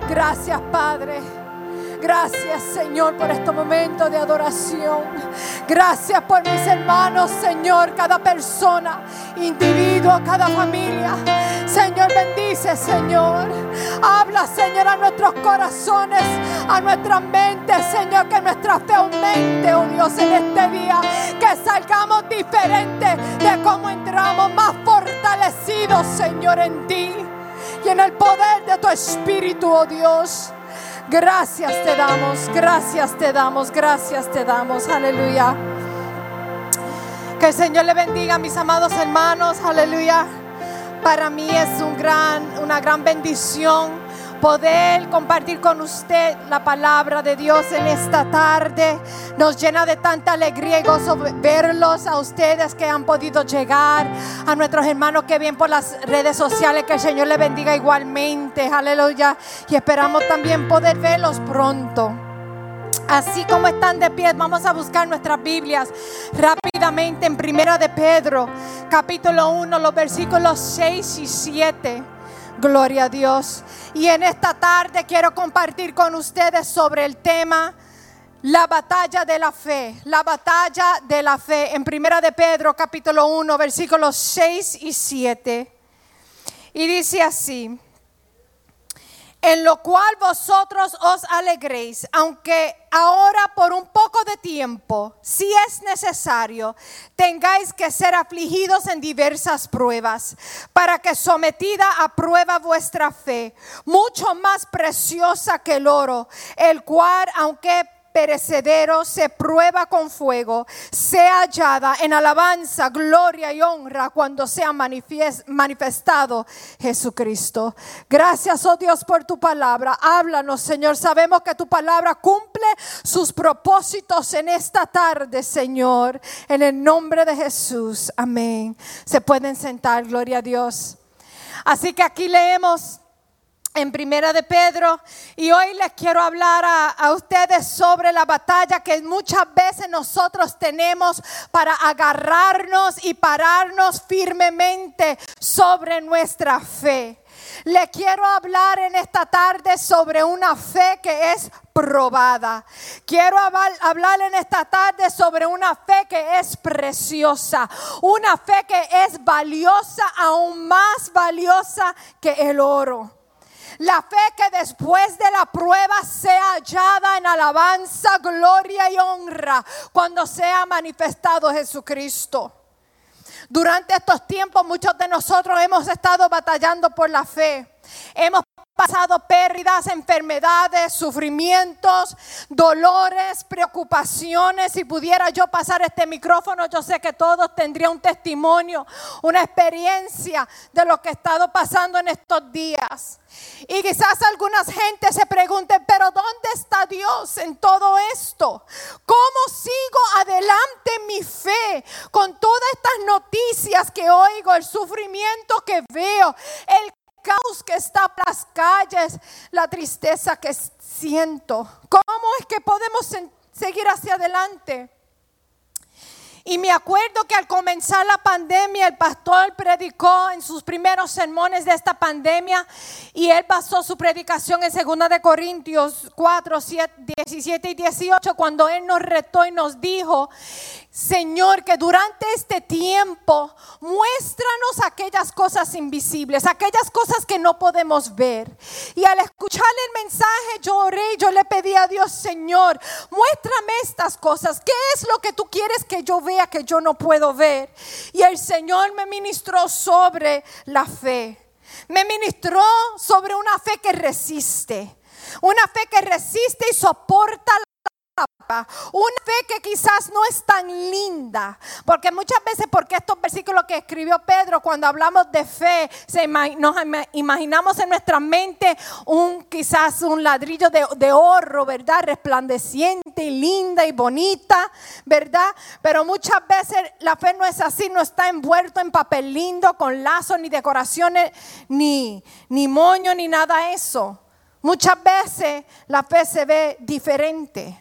Gracias, Padre. Gracias, Señor, por este momento de adoración. Gracias por mis hermanos, Señor, cada persona, individuo, cada familia. Señor, bendice, Señor. Habla, Señor, a nuestros corazones, a nuestras mentes, Señor, que nuestra fe aumente, oh Dios, en este día. Que salgamos diferentes de cómo entramos, más fortalecidos, Señor, en ti y en el poder de tu Espíritu, oh Dios. Gracias te damos, gracias te damos, gracias te damos. Aleluya. Que el Señor le bendiga a mis amados hermanos. Aleluya. Para mí es una gran bendición poder compartir con usted la palabra de Dios en esta tarde. Nos llena de tanta alegría y gozo verlos a ustedes que han podido llegar, a nuestros hermanos que vienen por las redes sociales. Que el Señor les bendiga igualmente. Aleluya. Y esperamos también poder verlos pronto. Así como están de pie, vamos a buscar nuestras Biblias rápidamente en Primera de Pedro, capítulo 1, los versículos 6 y 7. Gloria a Dios. Y en esta tarde quiero compartir con ustedes sobre el tema la batalla de la fe. La batalla de la fe en Primera de Pedro, capítulo 1, versículos 6 y 7. Y dice así: en lo cual vosotros os alegréis, aunque ahora por un poco de tiempo, si es necesario, tengáis que ser afligidos en diversas pruebas, para que sometida a prueba vuestra fe, mucho más preciosa que el oro, el cual, aunque perecedero, se prueba con fuego, sea hallada en alabanza, gloria y honra cuando sea manifestado Jesucristo. Gracias, oh Dios, por tu palabra. Háblanos, Señor. Sabemos que tu palabra cumple sus propósitos en esta tarde, Señor. En el nombre de Jesús. Amén. Se pueden sentar, gloria a Dios. Así que aquí leemos en Primera de Pedro, y hoy les quiero hablar a ustedes sobre la batalla que muchas veces nosotros tenemos para agarrarnos y pararnos firmemente sobre nuestra fe. Le quiero hablar en esta tarde sobre una fe que es probada. Quiero hablar en esta tarde sobre una fe que es preciosa, una fe que es valiosa, aún más valiosa que el oro. La fe que después de la prueba sea hallada en alabanza, gloria y honra cuando sea manifestado Jesucristo. Durante estos tiempos muchos de nosotros hemos estado batallando por la fe. Hemos pasado pérdidas, enfermedades, sufrimientos, dolores, preocupaciones. Si pudiera yo pasar este micrófono, yo sé que todos tendrían un testimonio, una experiencia de lo que he estado pasando en estos días. Y quizás algunas gentes se pregunten, pero ¿dónde está Dios en todo esto? ¿Cómo sigo adelante en mi fe con todas estas noticias que oigo, el sufrimiento que veo, el caos que está por las calles, la tristeza que siento? ¿Cómo es que podemos seguir hacia adelante? Y me acuerdo que al comenzar la pandemia, el pastor predicó en sus primeros sermones de esta pandemia, y él basó su predicación en 2 de Corintios 4, 17 y 18, cuando él nos retó y nos dijo: Señor, que durante este tiempo muéstranos aquellas cosas invisibles, aquellas cosas que no podemos ver. Y al escucharle el mensaje, yo oré y yo le pedí a Dios: Señor, muéstrame estas cosas. ¿Qué es lo que tú quieres que yo vea que yo no puedo ver? Y el Señor me ministró sobre la fe. Me ministró sobre una fe que resiste. Una fe que resiste y soporta una fe que quizás no es tan linda, porque muchas veces, porque estos versículos que escribió Pedro, cuando hablamos de fe, nos imaginamos en nuestra mente quizás un ladrillo de oro, ¿verdad? Resplandeciente y linda y bonita, ¿verdad? Pero muchas veces la fe no es así, no está envuelto en papel lindo, con lazos, ni decoraciones, ni moño, ni nada de eso. Muchas veces la fe se ve diferente.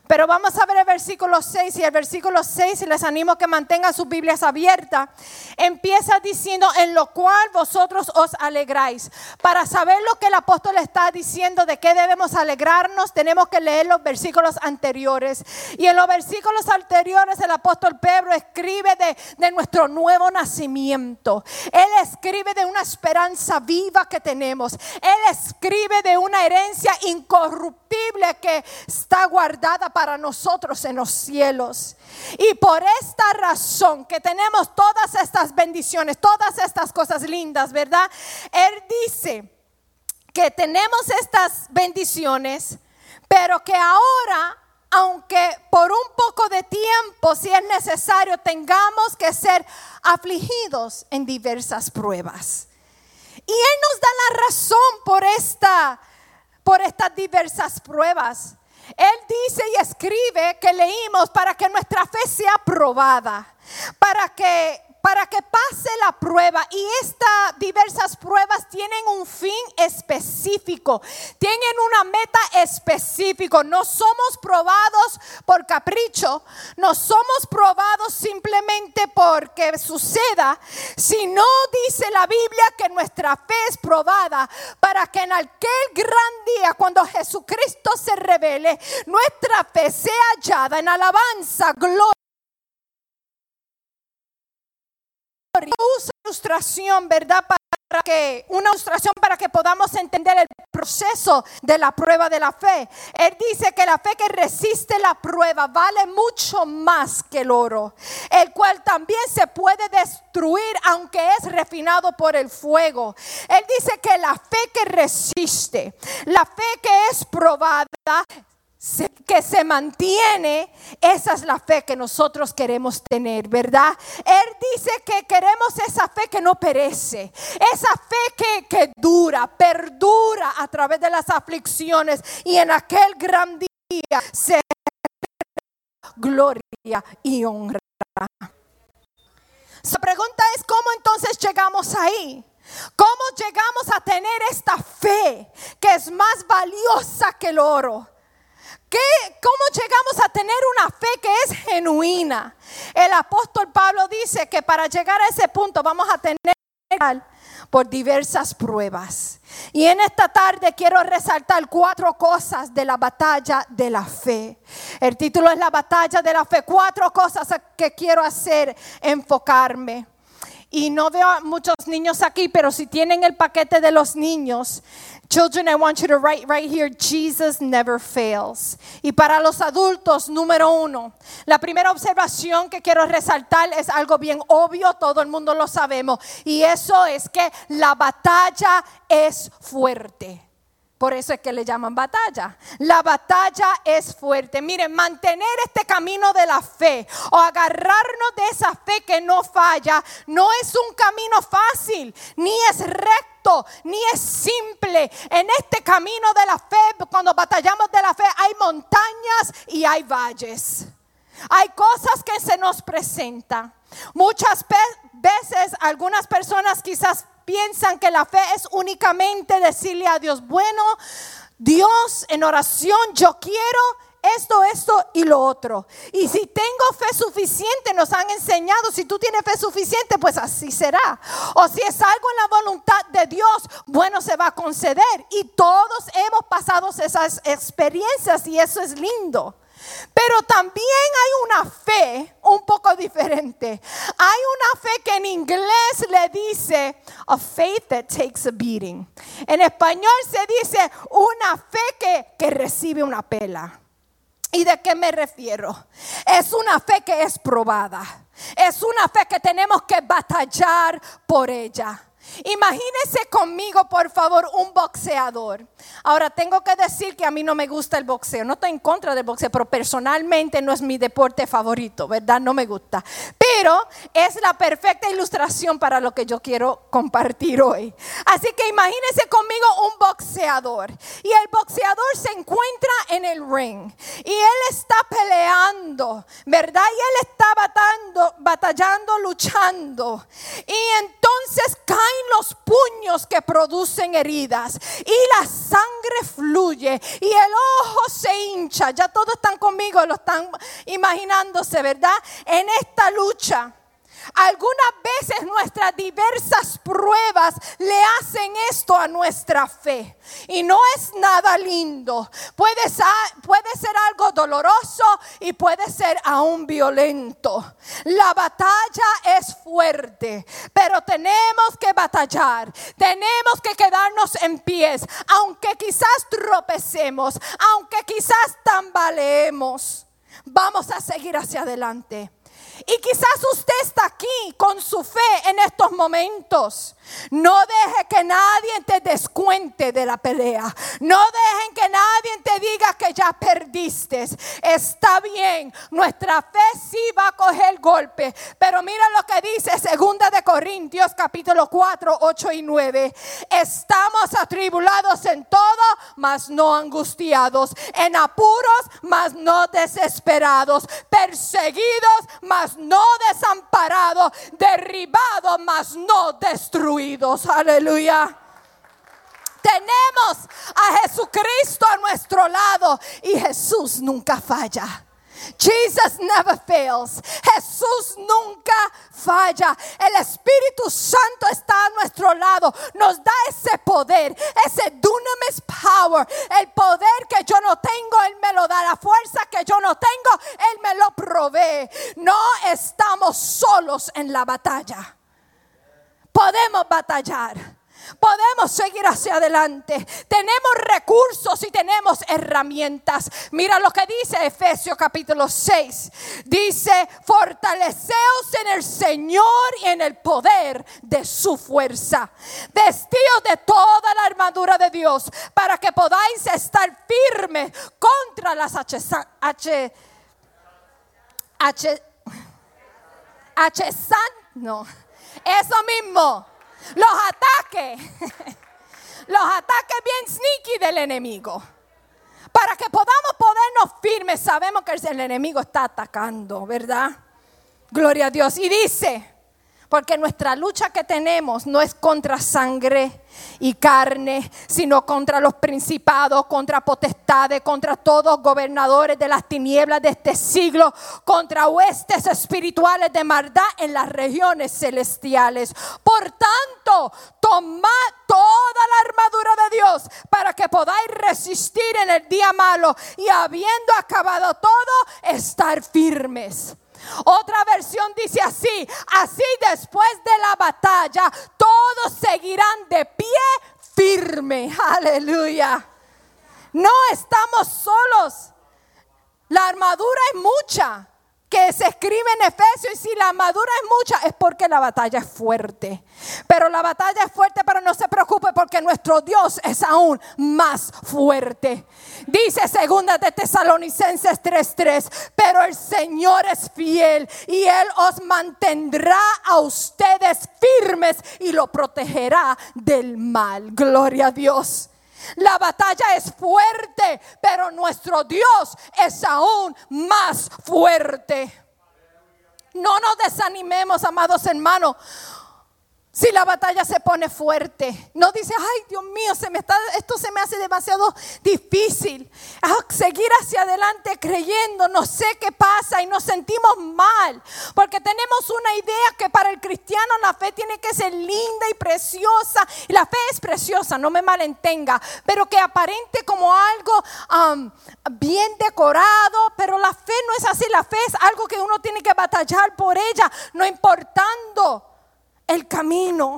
Pero vamos a ver el versículo 6, y el versículo 6, y les animo a que mantengan sus Biblias abiertas, empieza diciendo: en lo cual vosotros os alegráis. Para saber lo que el apóstol está diciendo, de qué debemos alegrarnos, tenemos que leer los versículos anteriores. Y en los versículos anteriores el apóstol Pedro escribe de nuestro nuevo nacimiento. Él escribe de una esperanza viva que tenemos. Él escribe de una herencia incorruptible que está guardada para nosotros en los cielos. Y por esta razón que tenemos todas estas bendiciones, todas estas cosas lindas, ¿verdad? Él dice que tenemos estas bendiciones, pero que ahora, aunque por un poco de tiempo, si es necesario, tengamos que ser afligidos en diversas pruebas. Y Él nos da la razón por estas diversas pruebas. Él dice y escribe que leímos para que nuestra fe sea probada, para que pase la prueba. Y estas diversas pruebas tienen un fin específico, tienen una meta específica. No somos probados por capricho, no somos probados simplemente porque suceda, sino dice la Biblia que nuestra fe es probada para que en aquel gran día, cuando Jesucristo se revele, nuestra fe sea hallada en alabanza, gloria. Usa ilustración, ¿verdad? Una ilustración para que podamos entender el proceso de la prueba de la fe. Él dice que la fe que resiste la prueba vale mucho más que el oro, el cual también se puede destruir aunque es refinado por el fuego. Él dice que la fe que resiste, la fe que es probada, que se mantiene, esa es la fe que nosotros queremos tener, ¿verdad? Él dice que queremos esa fe que no perece, esa fe que dura, perdura a través de las aflicciones, y en aquel gran día se gloria y honra. La pregunta es: ¿cómo entonces llegamos ahí? ¿Cómo llegamos a tener esta fe que es más valiosa que el oro? ¿Cómo llegamos a tener una fe que es genuina? El apóstol Pablo dice que para llegar a ese punto vamos a tener por diversas pruebas. Y en esta tarde quiero resaltar 4 cosas de la batalla de la fe. El título es la batalla de la fe. 4 cosas que quiero hacer, enfocarme. Y no veo a muchos niños aquí, pero si tienen el paquete de los niños, children, I want you to write right here: Jesus never fails. Y para los adultos, número 1, la primera observación que quiero resaltar es algo bien obvio, todo el mundo lo sabemos, y eso es que la batalla es fuerte. Por eso es que le llaman batalla. La batalla es fuerte. Miren, mantener este camino de la fe o agarrarnos de esa fe que no falla no es un camino fácil, ni es recto, ni es simple. En este camino de la fe, cuando batallamos de la fe, hay montañas y hay valles. Hay cosas que se nos presentan. Muchas veces algunas personas quizás piensan que la fe es únicamente decirle a Dios: bueno, Dios, en oración yo quiero esto y lo otro. Y si tengo fe suficiente, nos han enseñado, si tú tienes fe suficiente, pues así será. O si es algo en la voluntad de Dios, bueno, se va a conceder. Y todos hemos pasado esas experiencias y eso es lindo. Pero también hay una fe un poco diferente. Hay una fe que en inglés le dice a faith that takes a beating. En español se dice una fe que recibe una pela. ¿Y de qué me refiero? Es una fe que es probada. Es una fe que tenemos que batallar por ella. Imagínense conmigo, por favor, un boxeador. Ahora tengo que decir que a mí no me gusta el boxeo. No estoy en contra del boxeo, pero personalmente no es mi deporte favorito, ¿verdad? No me gusta. Pero es la perfecta ilustración para lo que yo quiero compartir hoy. Así que imagínense conmigo un boxeador. Y el boxeador se encuentra en el ring. Y él está peleando, ¿verdad? Y él está batallando, luchando. Y entonces cae caen los puños que producen heridas y la sangre fluye y el ojo se hincha. Ya todos están conmigo, lo están imaginándose, ¿verdad? En esta lucha. Algunas veces nuestras diversas pruebas le hacen esto a nuestra fe y no es nada lindo. Puede ser algo doloroso y puede ser aún violento. La batalla es fuerte, pero tenemos que batallar. Tenemos que quedarnos en pies, aunque quizás tropecemos, aunque quizás tambaleemos. Vamos a seguir hacia adelante. Y quizás usted está aquí con su fe en estos momentos. No deje que nadie te descuente de la pelea. No dejen que nadie te diga que ya perdiste. Está bien, nuestra fe sí va a coger golpe. Pero mira lo que dice 2 de Corintios capítulo 4, 8 y 9. Estamos atribulados en todo, mas no angustiados. En apuros, mas no desesperados. Perseguidos, mas no desamparados, derribados, mas no destruidos. Aleluya. Tenemos a Jesucristo a nuestro lado y Jesús nunca falla. Jesus never fails. Jesús nunca falla. El Espíritu Santo está a nuestro lado. Nos da ese poder, ese dunamis power. El poder que yo no tengo, Él me lo da. La fuerza que yo no tengo, Él me lo provee. No estamos solos en la batalla. Podemos batallar. Podemos seguir hacia adelante. Tenemos recursos y tenemos herramientas. Mira lo que dice Efesios capítulo 6. Dice: fortaleceos en el Señor y en el poder de su fuerza. Vestidos de toda la armadura de Dios, para que podáis estar firmes contra las eso mismo. Los ataques bien sneaky del enemigo. Para que podamos ponernos firmes, sabemos que el enemigo está atacando, ¿verdad? Gloria a Dios. Y dice: porque nuestra lucha que tenemos no es contra sangre y carne, sino contra los principados, contra potestades, contra todos gobernadores de las tinieblas de este siglo, contra huestes espirituales de maldad en las regiones celestiales. Por tanto, tomad toda la armadura de Dios para que podáis resistir en el día malo y, habiendo acabado todo, estar firmes. Otra versión dice así: así después de la batalla todos seguirán de pie firme. Aleluya. No estamos solos. La armadura es mucha, que se escribe en Efesios, y si la armadura es mucha es porque la batalla es fuerte. Pero la batalla es fuerte, pero no se preocupe, porque nuestro Dios es aún más fuerte. Dice 2 de Tesalonicenses 3:3: pero el Señor es fiel y Él os mantendrá a ustedes firmes y lo protegerá del mal. Gloria a Dios. La batalla es fuerte, pero nuestro Dios es aún más fuerte. No nos desanimemos, amados hermanos. Si la batalla se pone fuerte, no dice: ay, Dios mío, esto se me hace demasiado difícil. Seguir hacia adelante creyendo, no sé qué pasa, y nos sentimos mal, porque tenemos una idea que para el cristiano la fe tiene que ser linda y preciosa. Y la fe es preciosa, no me malentenga, pero que aparente como algo bien decorado. Pero la fe no es así. La fe es algo que uno tiene que batallar por ella, no importando el camino.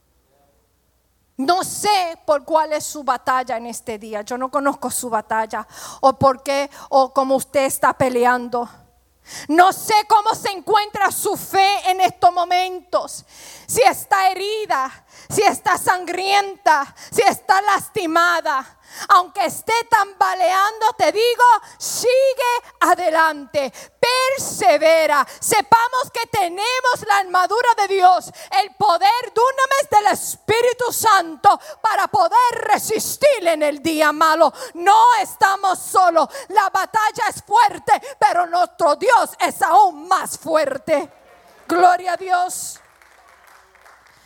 No sé por cuál es su batalla en este día. Yo no conozco su batalla, o por qué, o cómo usted está peleando. No sé cómo se encuentra su fe en estos momentos. Si está herida, si está sangrienta, si está lastimada. Aunque esté tambaleando, te digo, sigue adelante, persevera. Sepamos que tenemos la armadura de Dios, el poder dunamis del Espíritu Santo para poder resistir en el día malo. No estamos solos. La batalla es fuerte, pero nuestro Dios es aún más fuerte. Gloria a Dios.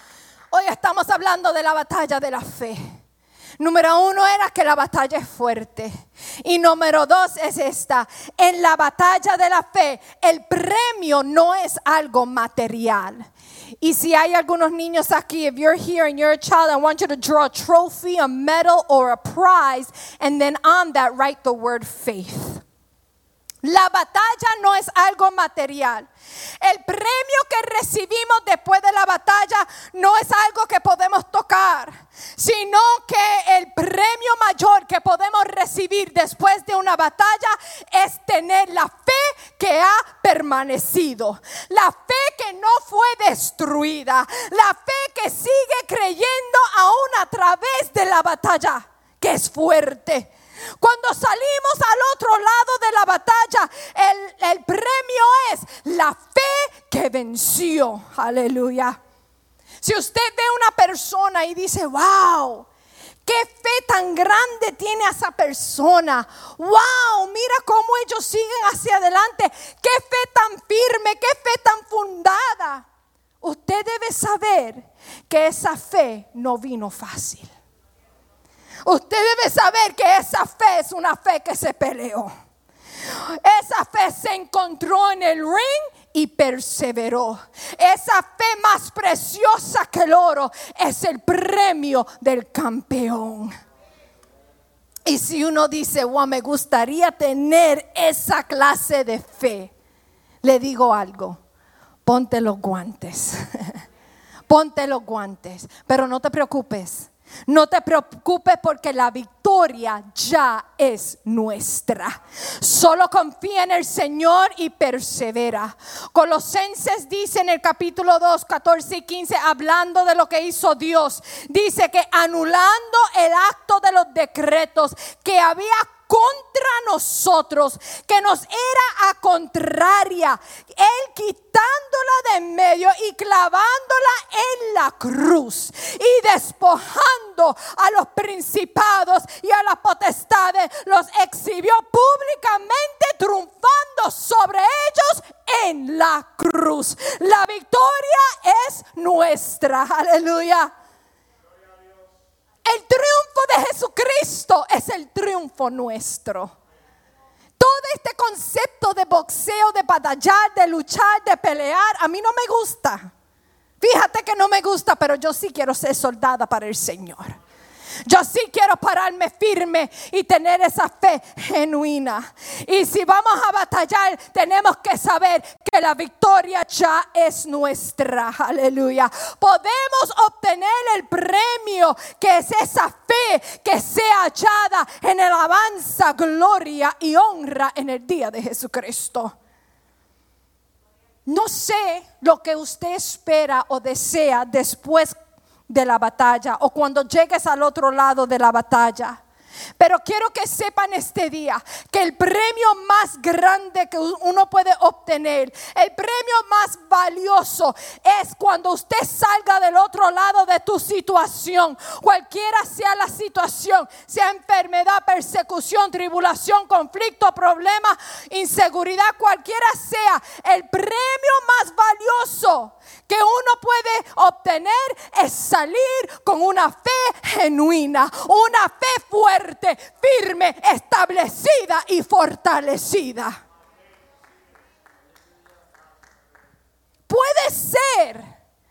Hoy estamos hablando de la batalla de la fe. Número 1 era que la batalla es fuerte. Y número 2 es esta. En la batalla de la fe, el premio no es algo material. Y si hay algunos niños aquí, if you're here and you're a child, I want you to draw a trophy, a medal, or a prize. And then on that, write the word faith. La batalla no es algo material. El premio que recibimos después de la batalla no es algo que podemos tocar, sino que el premio mayor que podemos recibir después de una batalla es tener la fe que ha permanecido, la fe que no fue destruida, la fe que sigue creyendo aún a través de la batalla, que es fuerte. Cuando salimos al otro lado de la batalla, el premio es la fe que venció. Aleluya. Si usted ve una persona y dice, wow, qué fe tan grande tiene esa persona. Wow, mira cómo ellos siguen hacia adelante. Qué fe tan firme, qué fe tan fundada. Usted debe saber que esa fe no vino fácil. Usted debe saber que esa fe es una fe que se peleó. Esa fe se encontró en el ring y perseveró. Esa fe más preciosa que el oro es el premio del campeón. Y si uno dice, wow, me gustaría tener esa clase de fe, le digo algo, ponte los guantes. Ponte los guantes, pero no te preocupes. No te preocupes porque la victoria ya es nuestra. Solo confía en el Señor y persevera. Colosenses dice en el capítulo 2, 14 y 15, hablando de lo que hizo Dios, dice que anulando el acto de los decretos que había contra nosotros, que nos era a contraria, Él quitándola de en medio y clavándola en la cruz y despojando a los principados y a las potestades, los exhibió públicamente, triunfando sobre ellos en la cruz. La victoria es nuestra. Aleluya. El triunfo de Jesucristo es el triunfo nuestro. Todo este concepto de boxeo, de batallar, de luchar, de pelear, a mí no me gusta. Fíjate que no me gusta, pero yo sí quiero ser soldada para el Señor. Yo sí quiero pararme firme y tener esa fe genuina. Y si vamos a batallar, tenemos que saber que la victoria ya es nuestra. Aleluya. Podemos obtener el premio, que es esa fe que sea hallada en alabanza, gloria y honra en el día de Jesucristo. No sé lo que usted espera o desea después de la batalla o cuando llegues al otro lado de la batalla. Pero quiero que sepan este día que el premio más grande que uno puede obtener, el premio más valioso, es cuando usted salga del otro lado de tu situación, cualquiera sea la situación, sea enfermedad, persecución, tribulación, conflicto, problema, inseguridad, cualquiera sea, el premio más valioso que uno puede obtener es salir con una fe genuina, una fe fuerte, firme, establecida y fortalecida. Puede ser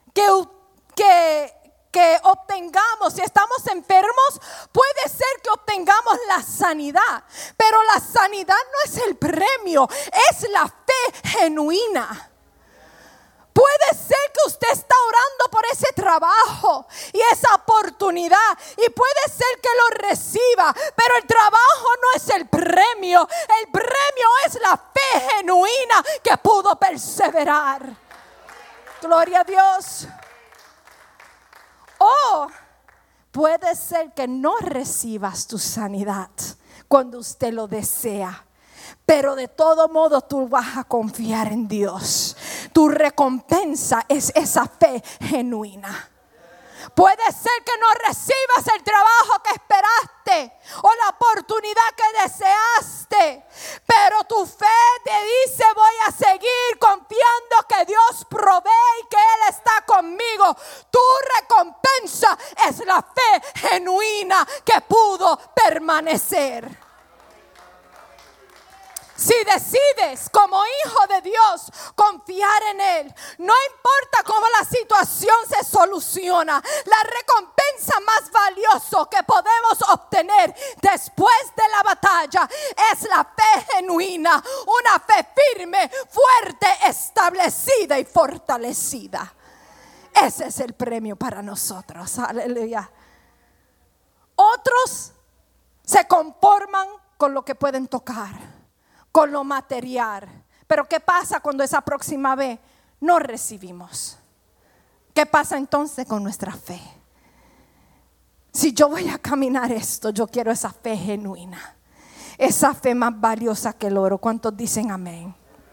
que obtengamos, si estamos enfermos, puede ser que obtengamos la sanidad, pero la sanidad no es el premio, es la fe genuina. Puede ser que usted está orando por ese trabajo y esa oportunidad y puede ser que lo reciba, pero el trabajo no es el premio es la fe genuina que pudo perseverar. Gloria a Dios. O puede ser que no recibas tu sanidad cuando usted lo desea. Pero de todo modo tú vas a confiar en Dios. Tu recompensa es esa fe genuina. Puede ser que no recibas el trabajo que esperaste o la oportunidad que deseaste, pero tu fe te dice: voy a seguir confiando que Dios provee y que Él está conmigo. Tu recompensa ninguna que pudo permanecer. Si decides como hijo de Dios confiar en Él, no importa cómo la situación se soluciona, la recompensa más valiosa que podemos obtener después de la batalla es la fe genuina, una fe firme, fuerte, establecida y fortalecida. Ese es el premio para nosotros. Aleluya. Otros se conforman con lo que pueden tocar, con lo material. Pero ¿qué pasa cuando esa próxima vez no recibimos? ¿Qué pasa entonces con nuestra fe? Si yo voy a caminar esto, yo quiero esa fe genuina, esa fe más valiosa que el oro. ¿Cuántos dicen amén?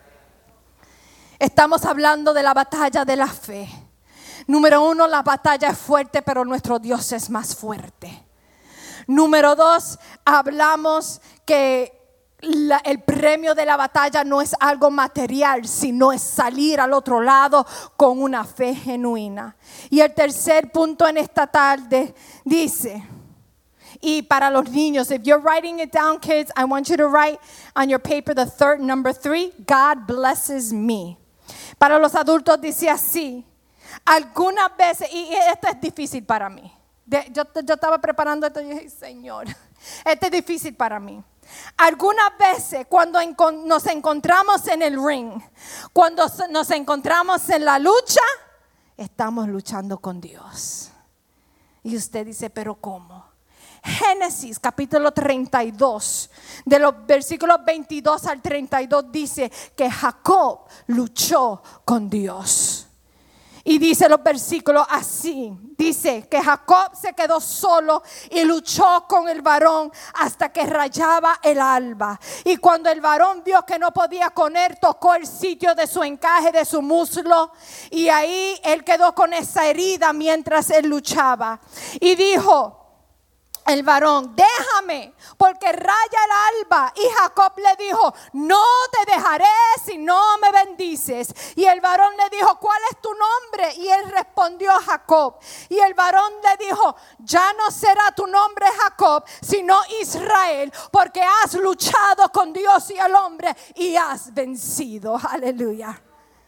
Estamos hablando de la batalla de la fe. Número 1, la batalla es fuerte, pero nuestro Dios es más fuerte. Número 2, hablamos que el premio de la batalla no es algo material, sino es salir al otro lado con una fe genuina. Y el tercer punto en esta tarde dice, y para los niños, if you're writing it down, kids, I want you to write on your paper number 3, God blesses me. Para los adultos dice así, algunas veces, y esto es difícil para mí. Yo estaba preparando esto y dije, Señor, esto es difícil para mí. Algunas veces cuando nos encontramos en el ring, cuando nos encontramos en la lucha, estamos luchando con Dios. Y usted dice, ¿pero cómo? Génesis capítulo 32, de los versículos 22 al 32 dice que Jacob luchó con Dios. Y dice los versículos así, dice que Jacob se quedó solo y luchó con el varón hasta que rayaba el alba. Y cuando el varón vio que no podía con él, tocó el sitio de su encaje de su muslo. Y ahí él quedó con esa herida mientras él luchaba. Y dijo el varón, déjame, porque raya el alba. Y Jacob le dijo, no te dejaré si no me bendices. Y el varón le dijo, ¿cuál es tu nombre? Y él respondió, Jacob. Y el varón le dijo, ya no será tu nombre Jacob, sino Israel, porque has luchado con Dios y el hombre y has vencido. Aleluya.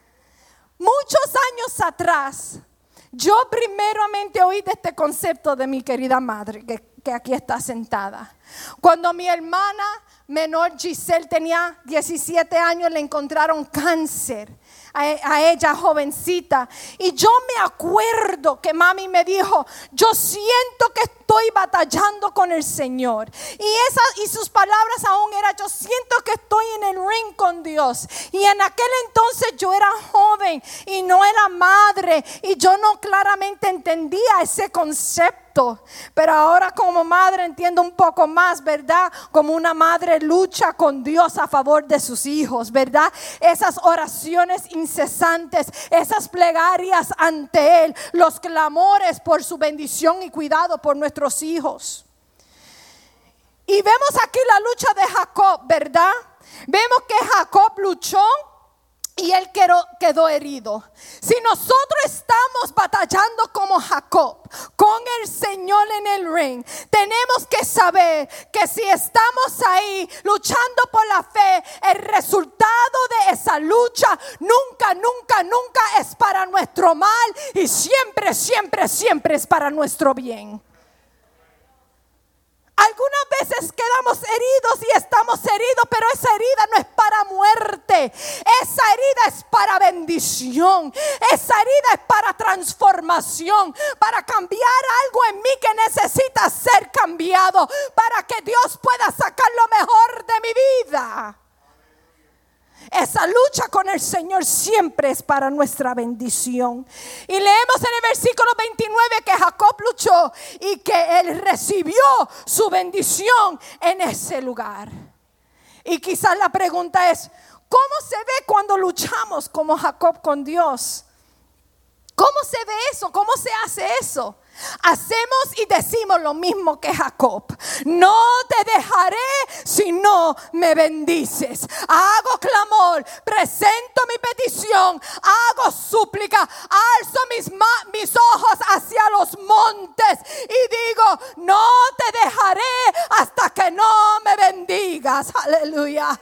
Muchos años atrás, yo primeramente oí de este concepto de mi querida madre, que aquí está sentada. Cuando mi hermana menor Giselle tenía 17 años, le encontraron cáncer a ella jovencita. Y yo me acuerdo que mami me dijo, yo siento que estoy batallando con el Señor. Y sus palabras aún eran, yo siento que estoy en el ring con Dios. Y en aquel entonces yo era joven y no era madre. Y yo no claramente entendía ese concepto. Pero ahora como madre entiendo un poco más, ¿verdad? Como una madre lucha con Dios a favor de sus hijos, ¿verdad? Esas oraciones incesantes, esas plegarias ante Él, los clamores por su bendición y cuidado por nuestros hijos. Y vemos aquí la lucha de Jacob, ¿verdad? Vemos que Jacob luchó y él quedó herido. Si nosotros estamos batallando como Jacob con el Señor en el ring, tenemos que saber que si estamos ahí luchando por la fe, el resultado de esa lucha nunca es para nuestro mal y siempre es para nuestro bien. Algunas veces quedamos heridos y estamos heridos, pero esa herida no es para muerte. Esa herida es para bendición. Esa herida es para transformación, para cambiar algo en mí que necesita ser cambiado, para que Dios pueda sacar lo mejor de mi vida. Esa lucha con el Señor siempre es para nuestra bendición. Y leemos en el versículo 29 que Jacob luchó y que él recibió su bendición en ese lugar. Y quizás la pregunta es, ¿cómo se ve cuando luchamos como Jacob con Dios? ¿Cómo se ve eso? ¿Cómo se hace eso? Hacemos y decimos lo mismo que Jacob. No te dejaré si no me bendices. Hago clamor, presento mi petición, hago súplica, alzo mis ojos hacia los montes y digo, no te dejaré hasta que no me bendigas. Aleluya.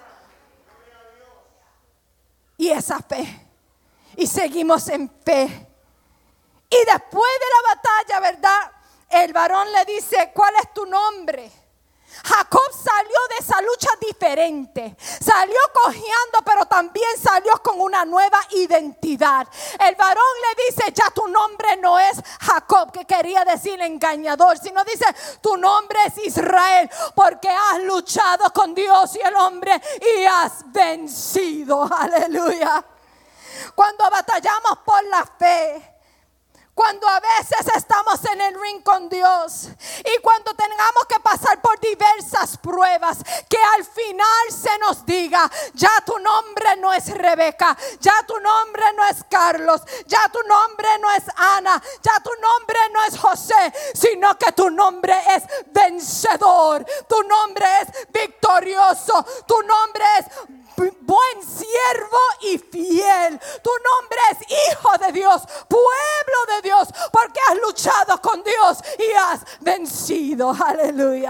Y esa fe. Y seguimos en fe. Y después de la batalla, ¿verdad? El varón le dice, ¿cuál es tu nombre? Jacob salió de esa lucha diferente. Salió cojeando, pero también salió con una nueva identidad. El varón le dice, ya tu nombre no es Jacob, que quería decir engañador, sino dice, tu nombre es Israel, porque has luchado con Dios y el hombre y has vencido. Aleluya. Cuando batallamos por la fe, cuando a veces estamos en el ring con Dios y cuando tengamos que pasar por diversas pruebas, que al final se nos diga, ya tu nombre no es Rebeca, ya tu nombre no es Carlos, ya tu nombre no es Ana, ya tu nombre no es José, sino que tu nombre es vencedor, tu nombre es victorioso, tu nombre es buen siervo y fiel. Tu nombre es hijo de Dios, pueblo de Dios, porque has luchado con Dios y has vencido. Aleluya.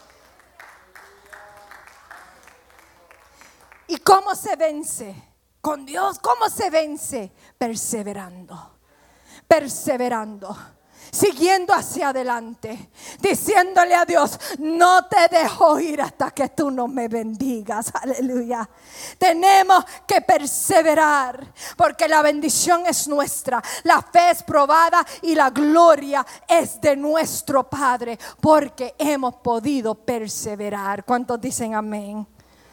¿Y cómo se vence? Con Dios, ¿cómo se vence? Perseverando. Perseverando. Siguiendo hacia adelante, diciéndole a Dios, no te dejo ir hasta que tú no me bendigas. Aleluya. Tenemos que perseverar, porque la bendición es nuestra, la fe es probada y la gloria es de nuestro Padre, porque hemos podido perseverar. ¿Cuántos dicen amén?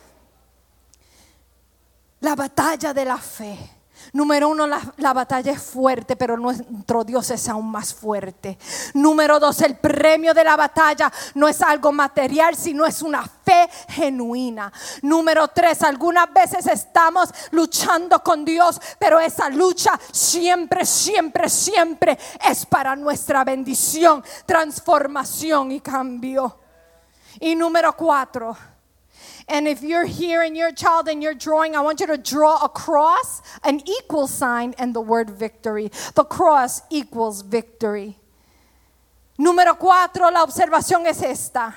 La batalla de la fe. Número 1, la batalla es fuerte, pero nuestro Dios es aún más fuerte. Número 2, el premio de la batalla no es algo material, sino es una fe genuina. Número 3, algunas veces estamos luchando con Dios, pero esa lucha siempre, siempre, siempre es para nuestra bendición, transformación y cambio. Y número 4. And if you're here and you're a child and you're drawing, I want you to draw a cross, an equal sign, and the word victory. The cross equals victory. Número 4, la observación es esta.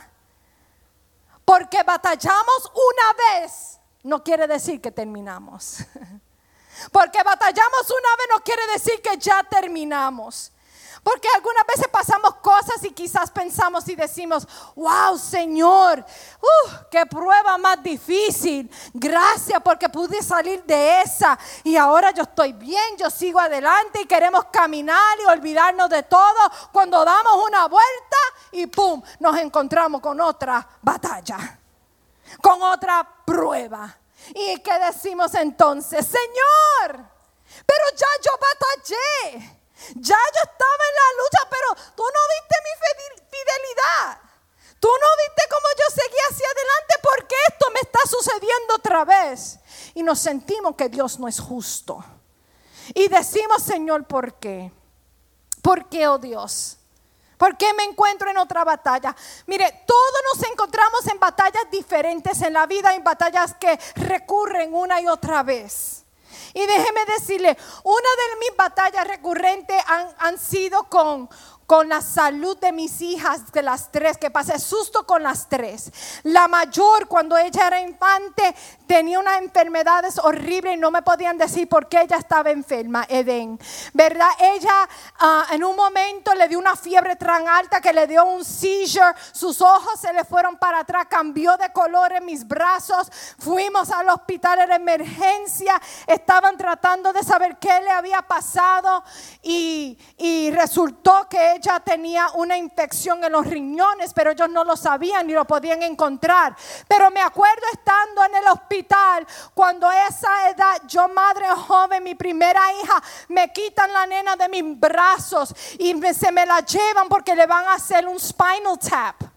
Porque batallamos una vez, no quiere decir que terminamos. Porque batallamos una vez no quiere decir que ya terminamos. Porque algunas veces pasamos cosas y quizás pensamos y decimos, wow, Señor, qué prueba más difícil. Gracias porque pude salir de esa y ahora yo estoy bien, yo sigo adelante y queremos caminar y olvidarnos de todo. Cuando damos una vuelta y pum, nos encontramos con otra batalla, con otra prueba. ¿Y qué decimos entonces? Señor, pero ya yo batallé. Ya yo estaba en la lucha, pero tú no viste mi fidelidad. Tú no viste cómo yo seguía hacia adelante. ¿Por qué esto me está sucediendo otra vez? Y nos sentimos que Dios no es justo. Y decimos, Señor, ¿por qué? ¿Por qué, oh Dios? ¿Por qué me encuentro en otra batalla? Mire, todos nos encontramos en batallas diferentes en la vida, en batallas que recurren una y otra vez. Y déjeme decirle, una de mis batallas recurrentes han sido con la salud de mis hijas, de las 3, que pasé susto con las 3. La mayor, cuando ella era infante, tenía unas enfermedades horribles y no me podían decir por qué ella estaba enferma, Eden, ¿verdad? Ella en un momento le dio una fiebre tan alta que le dio un seizure, sus ojos se le fueron para atrás, cambió de color en mis brazos, fuimos al hospital de emergencia, estaban tratando de saber qué le había pasado y resultó que ella tenía una infección en los riñones, pero ellos no lo sabían ni lo podían encontrar. Pero me acuerdo estando en el hospital, cuando a esa edad, yo madre joven, mi primera hija, me quitan la nena de mis brazos y se me la llevan porque le van a hacer un spinal tap.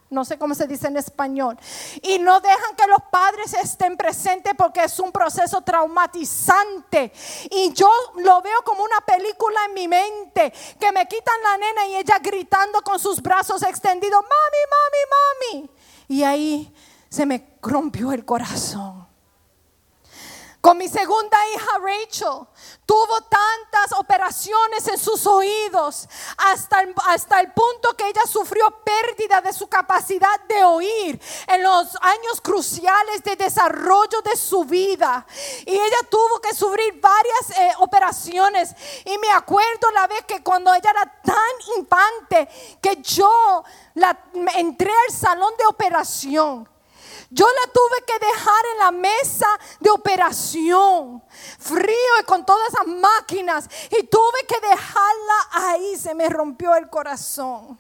no sé cómo se dice en español, y no dejan que los padres estén presentes porque es un proceso traumatizante. Y yo lo veo como una película en mi mente, que me quitan la nena y ella gritando con sus brazos extendidos, mami, mami, mami. Y ahí se me rompió el corazón. Con mi segunda hija Rachel, tuvo tantas operaciones en sus oídos hasta el punto que ella sufrió pérdida de su capacidad de oír en los años cruciales de desarrollo de su vida. Y ella tuvo que sufrir varias operaciones. Y me acuerdo la vez que cuando ella era tan infante que yo entré al salón de operación. Yo la tuve que dejar en la mesa de operación, frío y con todas esas máquinas, y tuve que dejarla ahí. Se me rompió el corazón.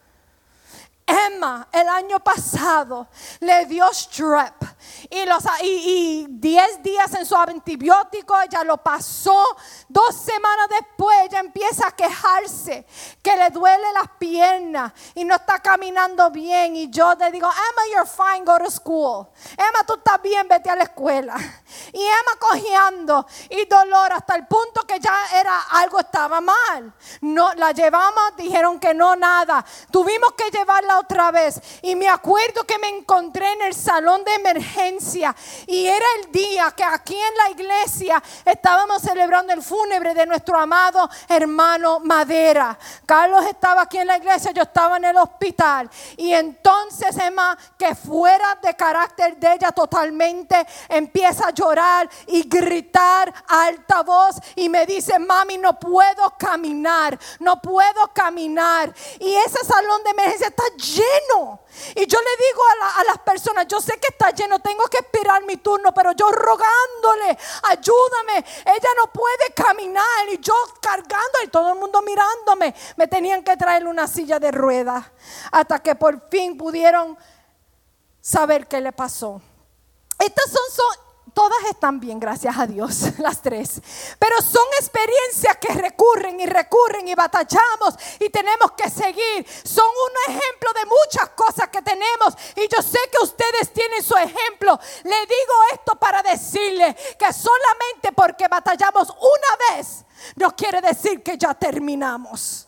Emma el año pasado le dio strep y 10 días en su antibiótico. Ella lo pasó. 2 semanas después ella empieza a quejarse que le duele las piernas y no está caminando bien. Y yo le digo, Emma, you're fine, go to school. Emma, tú estás bien, vete a la escuela. Y Emma cojeando y dolor hasta el punto que ya algo estaba mal. No, la llevamos, dijeron que no, nada. Tuvimos que llevarla otra vez. Y me acuerdo que me encontré en el salón de emergencia y era el día que aquí en la iglesia estábamos celebrando el fúnebre de nuestro amado hermano Madera. Carlos estaba aquí en la iglesia, yo estaba en el hospital. Y entonces Emma, que fuera de carácter de ella totalmente, empieza a llorar y gritar a alta voz y me dice, mami, no puedo caminar, no puedo caminar. Y ese salón de emergencia está lleno. Y yo le digo a las personas, yo sé que está lleno, tengo que esperar mi turno, pero yo rogándole, ayúdame, ella no puede caminar. Y yo cargando y todo el mundo mirándome. Me tenían que traer una silla de ruedas hasta que por fin pudieron saber qué le pasó. Estas todas están bien, gracias a Dios, las 3. Pero son experiencias que recurren y batallamos y tenemos que seguir. Son un ejemplo de muchas cosas que tenemos y yo sé que ustedes tienen su ejemplo. Le digo esto para decirle que solamente porque batallamos una vez no quiere decir que ya terminamos.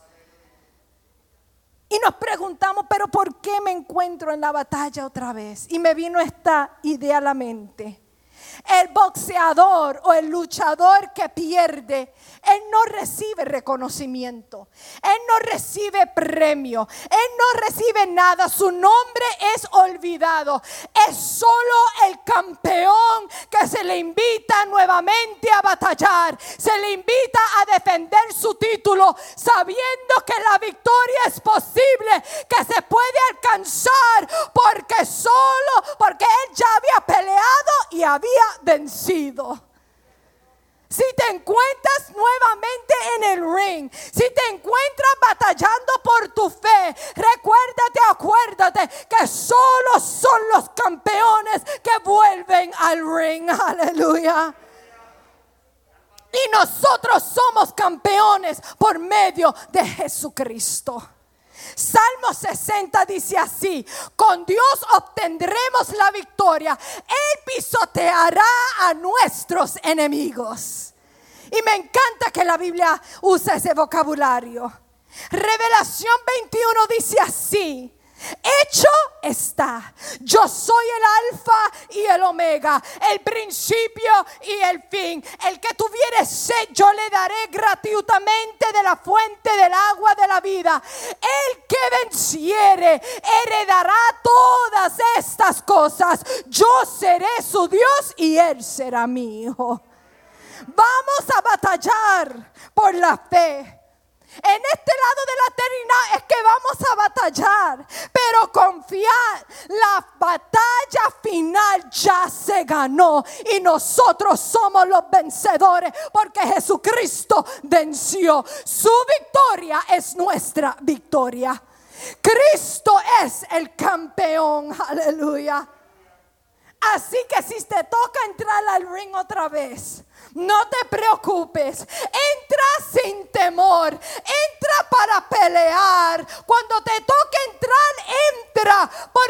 Y nos preguntamos, pero ¿por qué me encuentro en la batalla otra vez? Y me vino esta idea a la mente. El boxeador o el luchador que pierde, él no recibe reconocimiento, él no recibe premio, él no recibe nada, su nombre es olvidado. Es solo el campeón que se le invita nuevamente a batallar, se le invita a defender su título, sabiendo que la victoria es posible, que se puede alcanzar, porque él ya había peleado y había vencido. Si te encuentras nuevamente en el ring, si te encuentras batallando por tu fe, acuérdate que solo son los campeones que vuelven al ring. Aleluya. Y nosotros somos campeones por medio de Jesucristo. Salmo 60 dice así: con Dios obtendremos la victoria. Él pisoteará a nuestros enemigos. Y me encanta que la Biblia usa ese vocabulario. Revelación 21 dice así: hecho está, yo soy el alfa y el omega, el principio y el fin. El que tuviere sed, yo le daré gratuitamente de la fuente del agua de la vida. El que venciere heredará todas estas cosas. Yo seré su Dios y él será mi hijo. Vamos a batallar por la fe. En este lado de la eternidad es que vamos a batallar, pero confiar, la batalla final ya se ganó y nosotros somos los vencedores porque Jesucristo venció. Su victoria es nuestra victoria. Cristo es el campeón, aleluya. Así que si te toca entrar al ring otra vez, no te preocupes, entra sin temor, entra para pelear. Cuando te toque entrar, entra,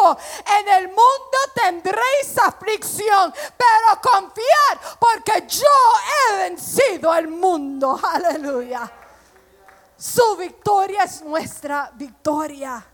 dijo: en el mundo tendréis aflicción, pero confiad, porque yo he vencido el mundo. Aleluya. Su victoria es nuestra victoria.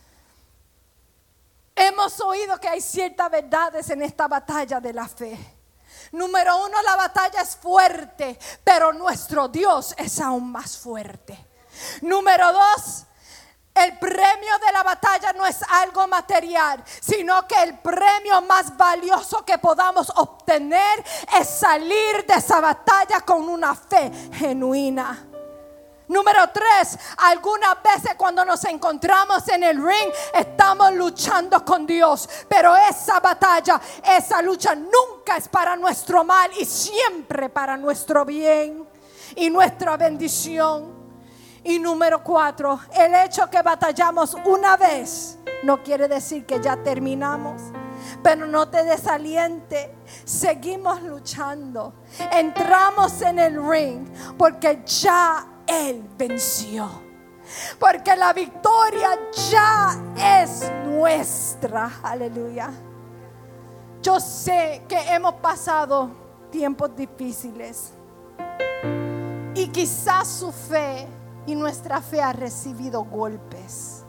Hemos oído que hay ciertas verdades en esta batalla de la fe. Número 1, la batalla es fuerte, pero nuestro Dios es aún más fuerte. Número 2, el premio de la batalla no es algo material, sino que el premio más valioso que podamos obtener es salir de esa batalla con una fe genuina. Número 3, algunas veces cuando nos encontramos en el ring estamos luchando con Dios, pero esa batalla, esa lucha nunca es para nuestro mal y siempre para nuestro bien y nuestra bendición. Y número 4, el hecho que batallamos una vez no quiere decir que ya terminamos. Pero no te desaliente, seguimos luchando. Entramos en el ring porque ya Él venció, porque la victoria ya es nuestra. Aleluya. Yo sé que hemos pasado tiempos difíciles y quizás su fe y nuestra fe ha recibido golpes.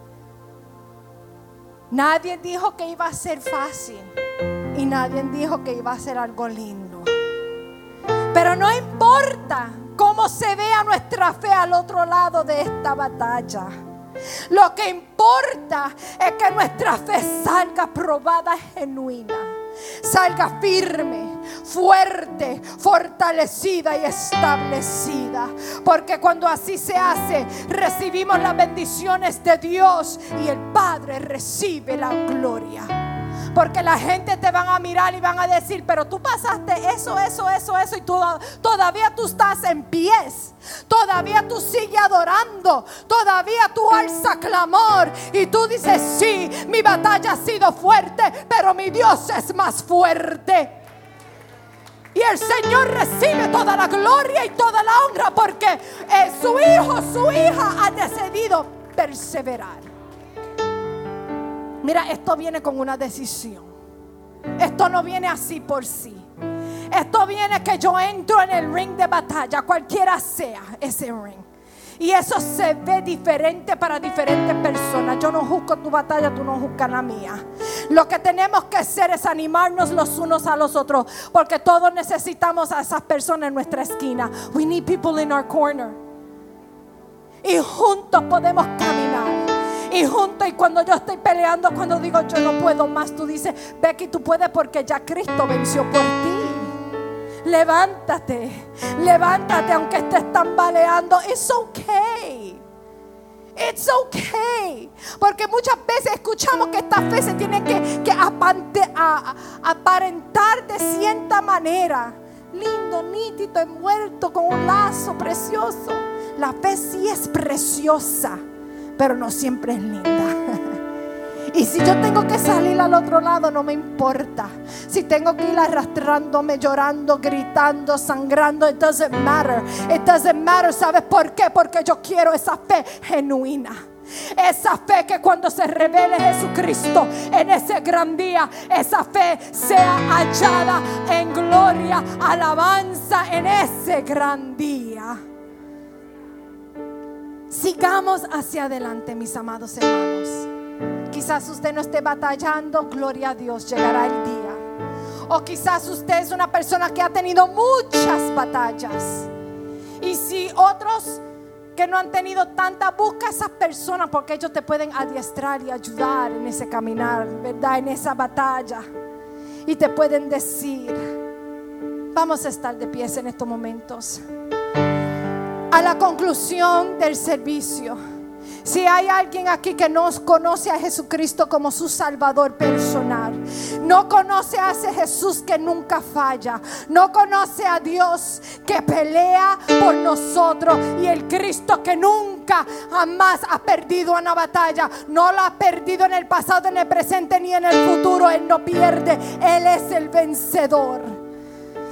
Nadie dijo que iba a ser fácil y nadie dijo que iba a ser algo lindo. Pero no importa cómo se vea nuestra fe al otro lado de esta batalla. Lo que importa es que nuestra fe salga probada, genuina, salga firme, fuerte, fortalecida y establecida. Porque cuando así se hace, recibimos las bendiciones de Dios y el Padre recibe la gloria. Porque la gente te van a mirar y van a decir: pero tú pasaste eso y todavía tú estás en pies. Todavía tú sigues adorando. Todavía tú alzas clamor. Y tú dices: sí, mi batalla ha sido fuerte, pero mi Dios es más fuerte. Y el Señor recibe toda la gloria y toda la honra, porque su hijo, su hija ha decidido perseverar. Mira, esto viene con una decisión. Esto no viene así por sí. Esto viene que yo entro en el ring de batalla, cualquiera sea ese ring. Y eso se ve diferente para diferentes personas. Yo no juzgo tu batalla, tú no juzgas la mía. Lo que tenemos que hacer es animarnos los unos a los otros, porque todos necesitamos a esas personas en nuestra esquina. We need people in our corner. Y juntos podemos caminar. Y juntos, y cuando yo estoy peleando, cuando digo yo no puedo más, tú dices: Becky, tú puedes, porque ya Cristo venció por ti. Levántate, levántate aunque estés tambaleando. It's okay. It's okay. Porque muchas veces escuchamos que esta fe se tiene que aparentar de cierta manera. Lindo, nítido, envuelto con un lazo precioso. La fe sí es preciosa, pero no siempre es linda. Y si yo tengo que salir al otro lado, no me importa. Si tengo que ir arrastrándome, llorando, gritando, sangrando, it doesn't matter. It doesn't matter. ¿Sabes por qué? Porque yo quiero esa fe genuina. Esa fe que cuando se revele Jesucristo en ese gran día, esa fe sea hallada en gloria, alabanza en ese gran día. Sigamos hacia adelante, mis amados hermanos. Quizás usted no esté batallando, gloria a Dios, llegará el día. O quizás usted es una persona que ha tenido muchas batallas. Y si otros que no han tenido tanta, busca a esas personas, porque ellos te pueden adiestrar y ayudar en ese caminar, ¿verdad? En esa batalla. Y te pueden decir: vamos a estar de pies en estos momentos. A la conclusión del servicio, si hay alguien aquí que no conoce a Jesucristo como su Salvador personal, no conoce a ese Jesús que nunca falla, no conoce a Dios que pelea por nosotros, y el Cristo que nunca jamás ha perdido una batalla, no la ha perdido en el pasado, en el presente ni en el futuro. Él no pierde, Él es el vencedor.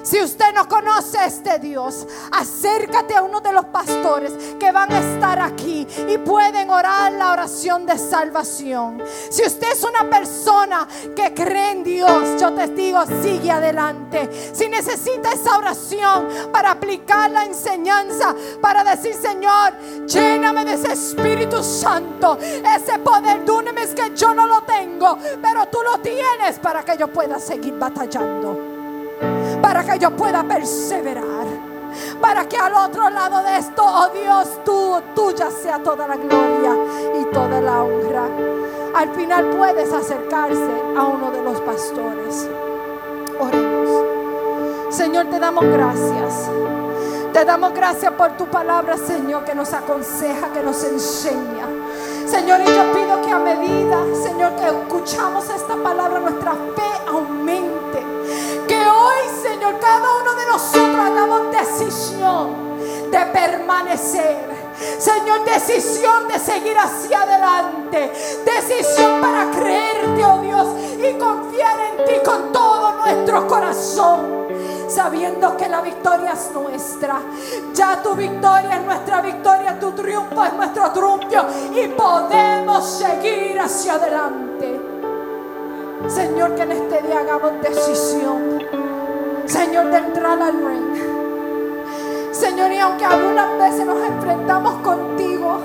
Si usted no conoce a este Dios, acércate a uno de los pastores que van a estar aquí y pueden orar la oración de salvación. Si usted es una persona que cree en Dios, yo te digo, sigue adelante. Si necesita esa oración para aplicar la enseñanza, para decir: Señor, lléname de ese Espíritu Santo, ese poder, dúname, es que yo no lo tengo, pero tú lo tienes, para que yo pueda seguir batallando, para que yo pueda perseverar, para que al otro lado de esto, oh Dios, tuya sea toda la gloria y toda la honra. Al final puedes acercarse a uno de los pastores. Oremos. Señor, te damos gracias. Te damos gracias por tu palabra, Señor, que nos aconseja, que nos enseña. Señor, y yo pido que a medida, Señor, que escuchamos esta palabra, nuestra fe aumente. Que hoy, Señor, cada uno de nosotros hagamos decisión de permanecer. Señor, decisión de seguir hacia adelante. Decisión para creerte, oh Dios, y confiar en ti con todo nuestro corazón, sabiendo que la victoria es nuestra. Ya tu victoria es nuestra victoria, tu triunfo es nuestro triunfo, y podemos seguir hacia adelante. Señor, que en este día hagamos decisión, Señor, de entrar al reino. Señor, y aunque algunas veces nos enfrentamos contigo,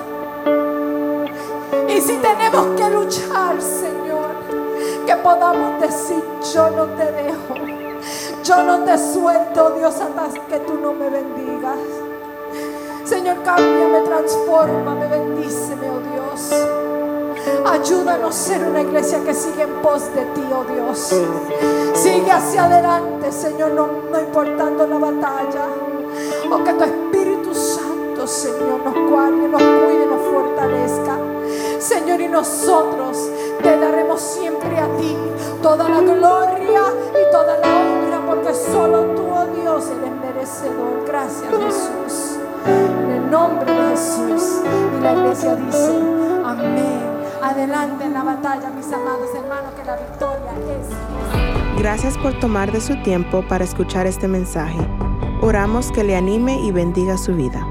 y si tenemos que luchar, Señor, que podamos decir: yo no te dejo, yo no te suelto, Dios, hasta que tú no me bendigas. Señor, cámbiame, transfórmame, bendíceme, oh Dios. Ayúdanos a ser una iglesia que sigue en pos de ti, oh Dios. Sigue hacia adelante, Señor, no importando la batalla. Oh, que tu Espíritu Santo, Señor, nos guarde, nos cuide, nos fortalezca. Señor, y nosotros te daremos siempre a ti toda la gloria y toda la honra, porque solo tú, oh Dios, eres merecedor. Gracias, Jesús. En el nombre de Jesús. Y la iglesia dice: amén. Adelante en la batalla, mis amados hermanos, que la victoria es. Gracias por tomar de su tiempo para escuchar este mensaje. Oramos que le anime y bendiga su vida.